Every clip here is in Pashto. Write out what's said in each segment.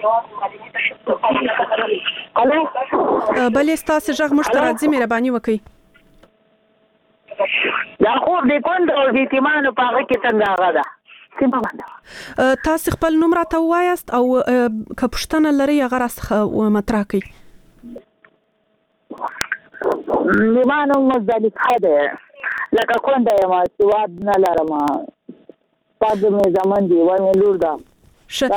الو بلې ستاسو ژغ موږ ته راځي، مهرباني وکړئ. دا خو د کندو او د یتیمانو په هغه کې څنګه هغه ده سیمه باندې. تاسو خپل نوم راته ووایاست او که پوښتنه لرئ هغه راڅخه مطرح کړئ. زما نوم مزدلفه ده، لکه کونډه یم، سواد نه لرم، پاک مې زمن دی و مې لور ده. ښه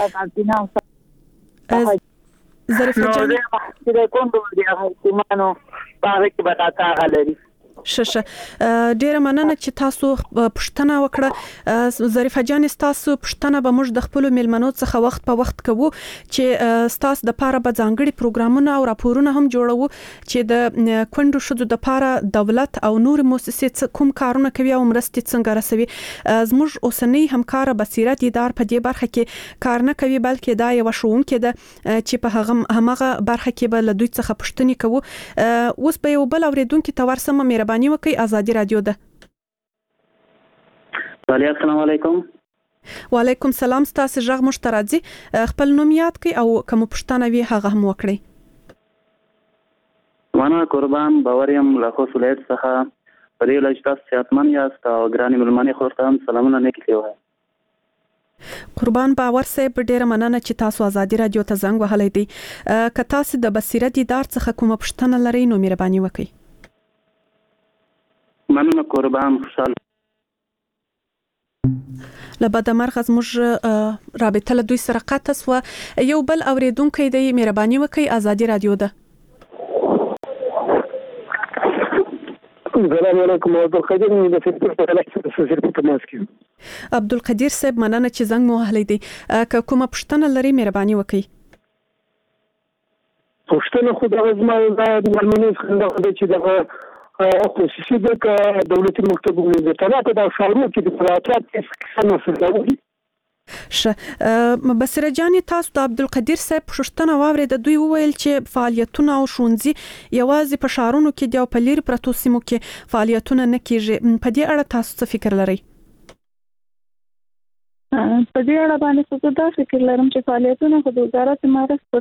ظریفه جان، چې د کندو د یتیمانو په هغه کې به راته هغه لري. ښه ډیره مننه چې تاسو پوښتنه وکړه. ظریفه جان، تاسو پوښتنه به موږ د خپل میلمنو څخه وخت په وخت کوو چې تاسو د پاره به ځانګړي پروګرامونه او راپورونه هم جوړو چې د کونډو ښځو د پاره دولت او نور مؤسسې کوم کارونه کوي او مرستې څنګه رسوي. زموږ اوسنۍ همکار بصیرت ادار په دې برخه کې کار نه کوي، بلکې دا یو ښوونکې ده چې په هغه برخه کې به له دوی څخه پوښتنې کوو. اوس به یو بل اوریدونکو ته ورسمه، مهرباني وکړئ. ازادي رادیو ده. السلام علیکم. وعلیکم السلام. تاسو ژغ موږ ته راځي، خپل نوم یاد کړئ او کوم پوښتنه وي هغه هم وکړئ. وانا قربان باوریم له خو ولایت څخه پرې لږ تاسو صحتمن یاست او ګرانې ملمنې خورته هم سلامونه نیک لیوه. قربان باور صاحب، ډیره مننه چې تاسو ازادي رادیو ته زنګ وهلی دی. که تاسو د بصیرت ادار څخه کوم پوښتنه لرئ نو مهرباني وکړئ. مننه قربان، خوشاله لبد مرغ زموږ رابطه له دوی سره قطع سو. یو بل اوریدونکو دی، مهرباني وکړئ. ازادي رادیو ده. السلام علیکم. عبدالقدیر مې د سرپټ تماس کې. عبدالقدیر صاحب، مننه چې زنګ مو وهلی دی. که کومه پوښتنه لرئ مهرباني وکړئ. پوښتنه خو دغه زما د ملمنې څخه ده چې دغه خصوصي د دولتي مکتبونو د طلبه د شاورو کې د پراتات څخه مسلوي. بصیره جان، تاسو د عبدالقدیر صاحب پوښتنه واورید. دوی وویل چې فعالیتونه او ښوونځي یوازې په ښارونو کې دی او په لرې پرتو سیمو کې فعالیتونه نه کیږي. په دې اړه تاسو څه فکر لرئ؟ په دې اړه باندې څه دا فکر لرم چې فعالیتونه خو د وزارت معرف په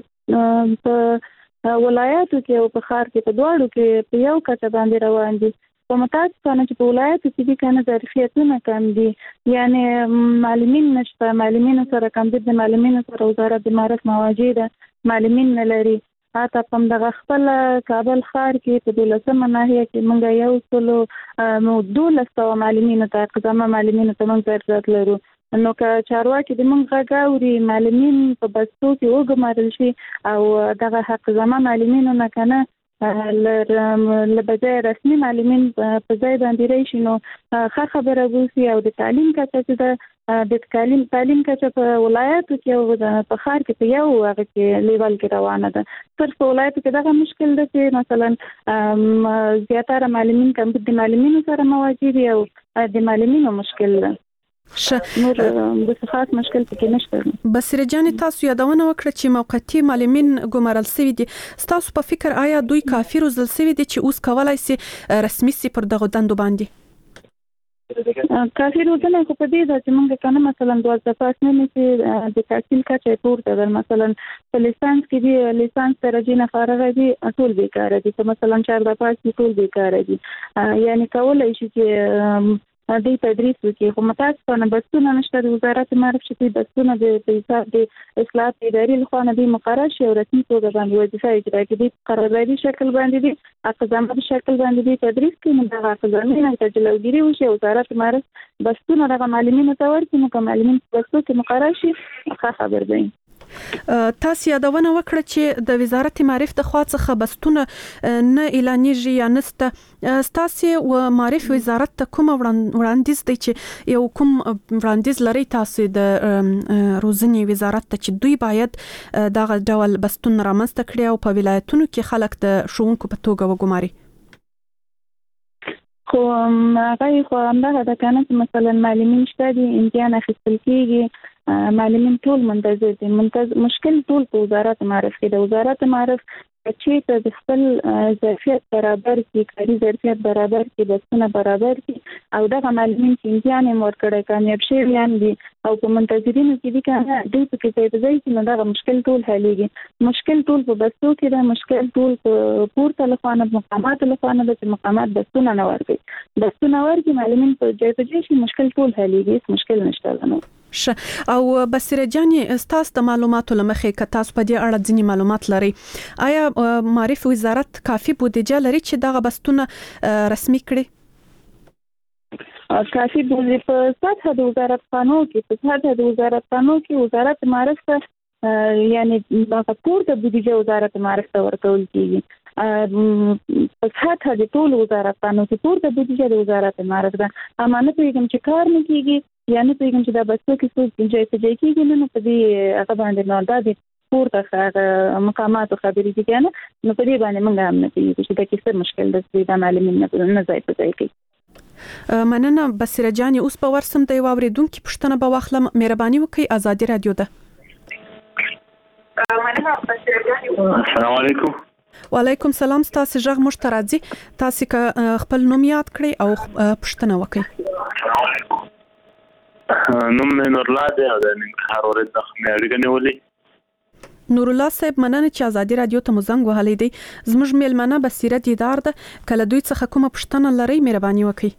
ولایاتو کې او په ښار کې په دواړو کې په یو کچه باندې روان دي. په متاسفانه چې په ولایاتو کې دي کنه ظرفیتونه کم دي، یعنی معلمین نشته، معلمین سره کم دي، د معلمین سره وزارت د معرف مواجه ده، معلمین نه لري. حتی په دغه خپل کابل ښار کې په 12مه ناحیه کې موږ یو سلو 1200 معلمین ته قزامه معلمین ته موږ ضرورت لرو. نو که چارواکي د موږ غږ اوري، معلمین په بستو کې وګمارل شي او دغه حق زما معلمینو نه کنه لبځای رسمي معلمین په ځای باندې راشي، نو ښه خبره وسی. او د تعلیم کچه چې د تعلیم کچه په ولایتو کې او په ښار کې په یو هغه کې لیول کې روانه ده. صرف په ولایتو کې دغه مشکل ده چې مثلا زیاتره معلمین کم د معلمینو سره مواجه دي او د معلمینو مشکل ده. نور د خاص مشکل پکې نشته. بصیره جان، تاسو یادونه وکړه چې موقتی معلمین ګمارل شوی دي. تاسو په فکر آیا دوی کافي روزل شوی دي چې اوس کولای شي رسمي سي پر دغه دندو باندې؟ کافي روزنه خو په دې ده چې موږ کنه مثلا 12 پاسنه چې د تحصیل کچه پورته ده. مثلا په لیسانس کې دي، لیسانس درجه نه فارغ دي، ټول بیکاره دي. مثلا 4 پاس ټول بیکاره دي. یعنی کولای شي چې د تدریس وکړي. خو متاسفانه بسونه نشته. د وزارت معرف چې بسونه د حساب د اصلاحات ادارې لخوا نه دي مقرر شي او رسمي توګه باندې وظیفه اجرا کوي. قراردادي شکل باندې دي، اقدامات شکل باندې دي تدریس کوي. نو دغه اقدامات ته جلوګیری وشي. وزارت معرف بسونه دغه معلمینو ته ورکړي، نو کوم معلمین بسو کې مقرر شي ښه خبر دی. تاسو یادونه وکړه چې د وزارت معرف د خوا څخه بستونه نه اعلانېږي یا نسته. تاسو و معرف وزارت ته کوم وړاندیز دی چې یو کوم وړاندیز لري تاسو د روزنې وزارت ته چې دوی باید دغه ډول بستون رامنځته کړي او په ولایتونو کې خلک د ښوونکو په توګه وګماري؟ خو هغه خو همدغه د کنه مثلا معلمین شته دي، امتحان اخیستل کیږي، معلمین ټول منتظر دي. مشکل ټول په وزارت معرف کې د وزارت معرف چې د خپل ظرفیت برابر کې کاري ظرفیت برابر کې بسونه برابر کې او دغه معلمین چې امتحان یې ورکړی کامیاب شوي دي او په منتظرینو کې دي کنه دوی په کې ځای ځای کې دغه مشکل ټول حلېږي مشکل ټول په بسو کې دا مشکل ټول په پورته لخوانه مقامات لخوانه د مقامات بسونه نه ورکړي معلمین په ځای شي مشکل ټول حلېږي مشکل نشته نو او بصیره جانې استاس د معلوماتو لمخې ک تاسو په دې اړه ځینی معلومات لري آیا معرف وزارت کافي بودیجه لري چې دغه بستونه رسمي کړي کافي بودیجه په سطح د وزارت قانون کې وزارت معرف یعنی د پورته بودیجه وزارت معرف ته ورکول کیږي په سطح د ټول وزارت قانون کې پورته بودیجه د وزارت معرف ده امانت یې چې کار نه کیږي یعنی پیغام چې دا بچو کې څه ځای کېږي نو په دې هغه باندې نه دا د پورته مقامات خبرې دي کنه نو په دې باندې موږ هم نه پیږو چې دا څه مشکل ده د معلمین نه ځای په ځای کې مننه بصیره جانې اوس په ورسم د واوریدونکو پښتنه به واخلم مهرباني وکړئ ازادي رادیو ده مننه بصیره جانې السلام علیکم وعلیکم سلام تاسو ژغ مشترازي تاسو خپل نوم یاد کړئ او پښتنه وکړئ نوم مې نورلا دی او د ننګرهار ولایت څخه مې اړیکه نیولې نور الله صاحب مننه چې ازادي رادیو ته مزنګ وهلې دی زموږ میلمنه بصیره دیدار ده کله دوی څخه کومه پښتنه لري مهرباني وکړئ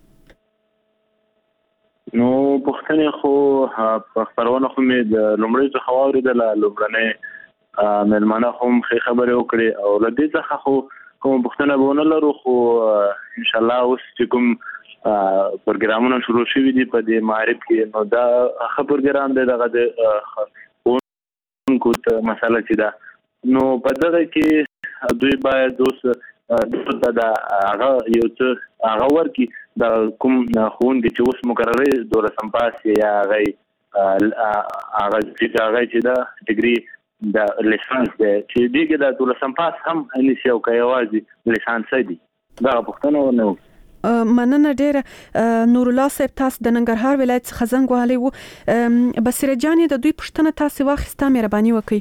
نو پښتنه خو په خبرونه خو مې د لومړی څخه واوریدله لومړنۍ میلمنه هم خبرې وکړې او له دې څخه خو کوم پښتنه به نه لرو خو ان شاء الله اوس چې کوم پروګرامونه شروع شوي دي په دې معرف کې نو دا ښه پروګرام دی دغه د ښوونکو مسله چې ده نو په دغه کې دوی باید اوس د هغه یو څه هغه ورکړي د کوم ښوونکي چې اوس مقررې 12 پاس یا هغه چې ده ډیګري د لیسانس دی چې دیګه د 12 پاس هم انیسي او که یوازې لیسانس دی دا پښتنه ونه مننه ډیره نور الله صاحب تاسو د ننګرهار ولایت څخه زنګ وهلی وو بصیره جانې د دوی پښتنه تاسو واخیسته مهرباني وکړئ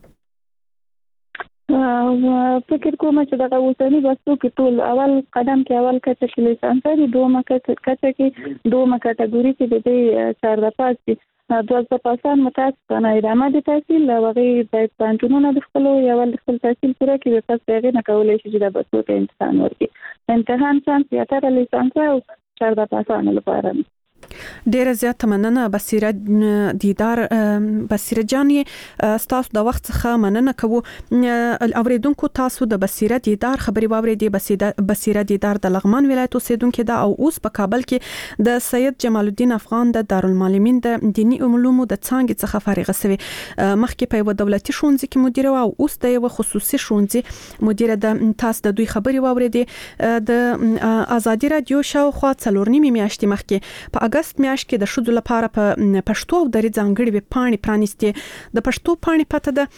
فکر کوم چې دغه اوسنی بسو کې ټول اول قدم کې اول کچه کې لیسانس دی دومره کچه کې دومره کټګوري کې د دې 4 پاس دي 12 پاسان متاسفانه ادامه د تحصیل لغوي د پانټونو د خپل یو خپل تحصیل پوره کې پس هغه نه کولای شي چې د بسو ته امتحان ورکړي امتحان څنګه یا تر لیسانس او 4 پاسان لپاره ډیره زیاته مننه بصیره دیدار بصیره جانې تاسو د وخت څخه مننه کوو اوریدونکو تاسو د بصیره دیدار خبري واوریدي بصیره دیدار د لغمان ولایت اوسیدونکو ده او اوس په کابل کې د سید جمال الدین افغان د دارالمعلمین د دینی علومو د څانګې څخه فارغه شوی مخکې په یو دولتي ښوونځي کې مدیره او اوس د یو خصوصي ښوونځي مدیره د تاسو د دوی خبري واوریدي د ازادي رادیو شاوخوا 4 میاشتې مخکې په اگست میاشت کې د شذو لپاره په پښتو او دري ځانګړي ویب پاڼې پرانیستي د پښتو پاڼې پته ده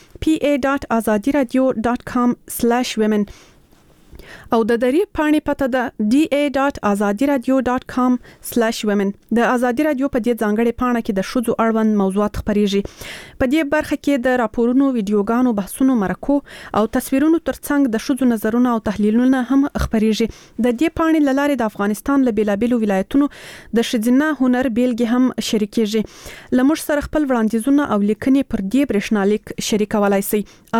pa.azadiradio.com/women او د دري پاڼې پته ده da.azadiradio.com/women د ازادي رادیو په دې ځانګړي پاڼه کې د شذو اړوند موضوعات خبريږي په دې برخه کې د راپورونو ویډیوګانو بحثونو مرکو او تصویرونو ترڅنګ د شذو نظرونه او تحلیلونه هم خبريږي د دې پاڼې لاره د افغانستان له بیلابیلو ولایتونو د شذینه هنر بیلګې هم شریکېږي لمر سره خپل وړاندیزونه او لیکنې پر دې برېښنالیک شریکولای شي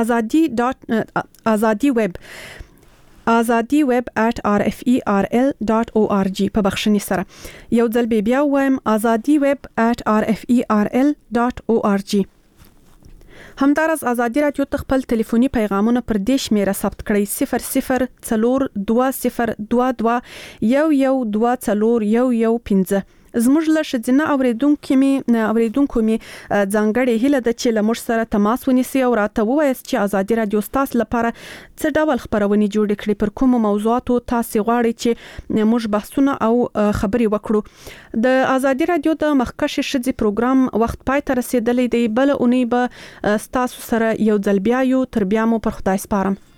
azadiweb@rferl.org په بخښنې سره یو ځل بیا وایم azadiweb@rferl.org همدارس ازادي رادیو ته خپل ټلیفوني پیغامونه پر دې شمیره ثبت کړئ 00202211241115 زموږ له شذینه اوریدونکو می ځانګړې هیله ده چې لمر سره تماس ونیسي او راته ووایي چې ازادي رادیو تاسو لپاره څه ډول خبرونه جوړ کړي پر کوم موضوعاتو تاسو غواړئ چې موږ بحثونه او خبري وکړو د ازادي رادیو د مخکښ شذي پروګرام وخت پای ته رسیدلی دی بل اونۍ به تاسو سره یو ځل بیا یو تر بیا مو پر خدای سپارم